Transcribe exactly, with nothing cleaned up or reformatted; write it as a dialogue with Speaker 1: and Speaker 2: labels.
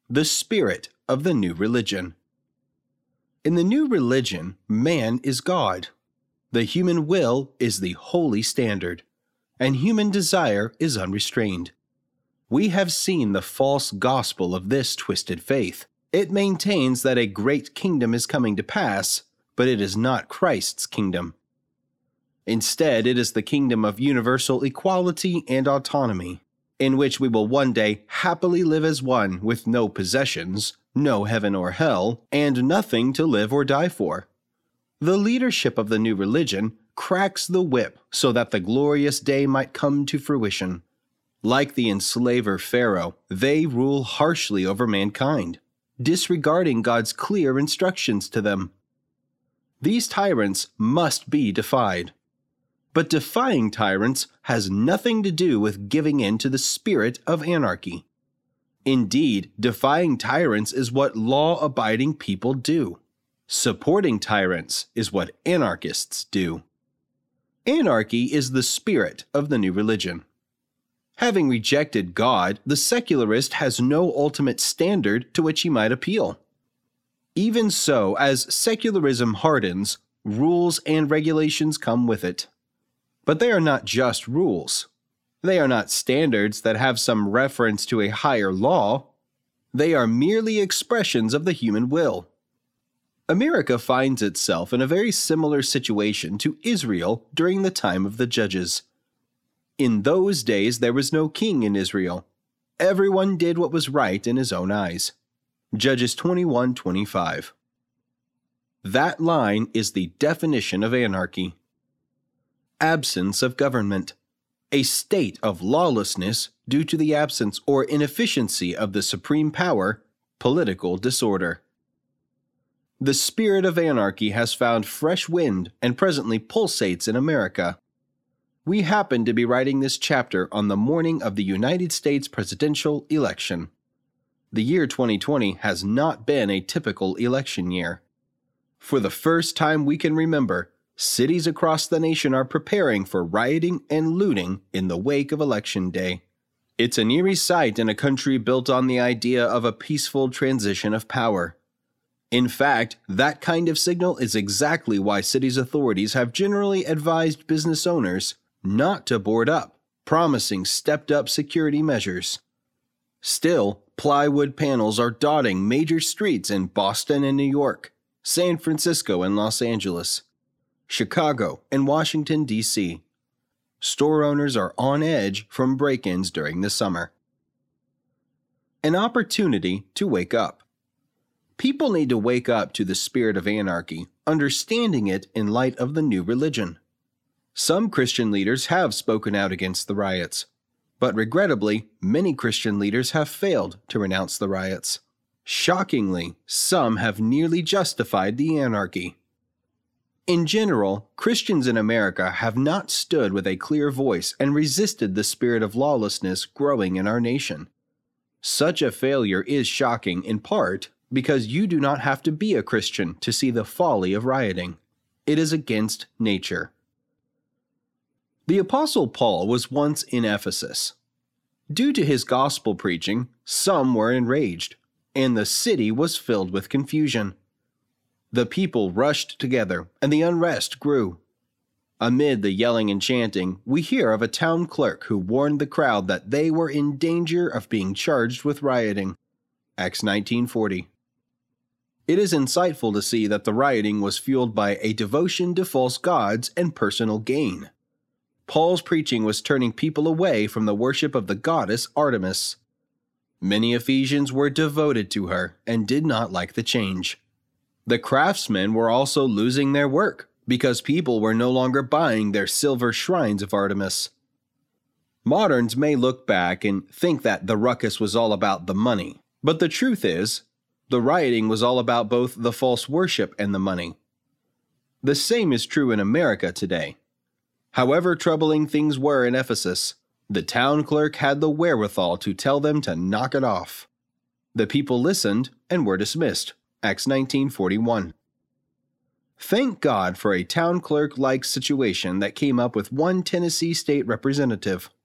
Speaker 1: the spirit of the new religion. In the new religion, man is God. The human will is the holy standard, and human desire is unrestrained. We have seen the false gospel of this twisted faith. It maintains that a great kingdom is coming to pass, but it is not Christ's kingdom. Instead, it is the kingdom of universal equality and autonomy, in which we will one day happily live as one with no possessions, no heaven or hell, and nothing to live or die for. The leadership of the new religion cracks the whip so that the glorious day might come to fruition. Like the enslaver Pharaoh, they rule harshly over mankind, disregarding God's clear instructions to them. These tyrants must be defied. But defying tyrants has nothing to do with giving in to the spirit of anarchy. Indeed, defying tyrants is what law-abiding people do. Supporting tyrants is what anarchists do. Anarchy is the spirit of the new religion. Having rejected God, the secularist has no ultimate standard to which he might appeal. Even so, as secularism hardens, rules and regulations come with it. But they are not just rules. They are not standards that have some reference to a higher law. They are merely expressions of the human will. America finds itself in a very similar situation to Israel during the time of the Judges. In those days there was no king in Israel. Everyone did what was right in his own eyes. Judges twenty-one twenty-five. That line is the definition of anarchy. Absence of government, a state of lawlessness due to the absence or inefficiency of the supreme power, political disorder. The spirit of anarchy has found fresh wind and presently pulsates in America. We happen to be writing this chapter on the morning of the United States presidential election. The year twenty twenty has not been a typical election year. For the first time we can remember, cities across the nation are preparing for rioting and looting in the wake of Election Day. It's an eerie sight in a country built on the idea of a peaceful transition of power. In fact, that kind of signal is exactly why cities' authorities have generally advised business owners not to board up, promising stepped-up security measures. Still, plywood panels are dotting major streets in Boston and New York, San Francisco and Los Angeles, Chicago, and Washington, D C Store owners are on edge from break-ins during the summer. An opportunity to wake up. People need to wake up to the spirit of anarchy, understanding it in light of the new religion. Some Christian leaders have spoken out against the riots, but regrettably, many Christian leaders have failed to renounce the riots. Shockingly, some have nearly justified the anarchy. In general, Christians in America have not stood with a clear voice and resisted the spirit of lawlessness growing in our nation. Such a failure is shocking in part because you do not have to be a Christian to see the folly of rioting. It is against nature. The Apostle Paul was once in Ephesus. Due to his gospel preaching, some were enraged, and the city was filled with confusion. The people rushed together, and the unrest grew. Amid the yelling and chanting, we hear of a town clerk who warned the crowd that they were in danger of being charged with rioting. Acts nineteen forty. It is insightful to see that the rioting was fueled by a devotion to false gods and personal gain. Paul's preaching was turning people away from the worship of the goddess Artemis. Many Ephesians were devoted to her and did not like the change. The craftsmen were also losing their work because people were no longer buying their silver shrines of Artemis. Moderns may look back and think that the ruckus was all about the money, but the truth is, the rioting was all about both the false worship and the money. The same is true in America today. However troubling things were in Ephesus, the town clerk had the wherewithal to tell them to knock it off. The people listened and were dismissed. Acts nineteen forty-one. Thank God for a town clerk-like situation that came up with one Tennessee state representative.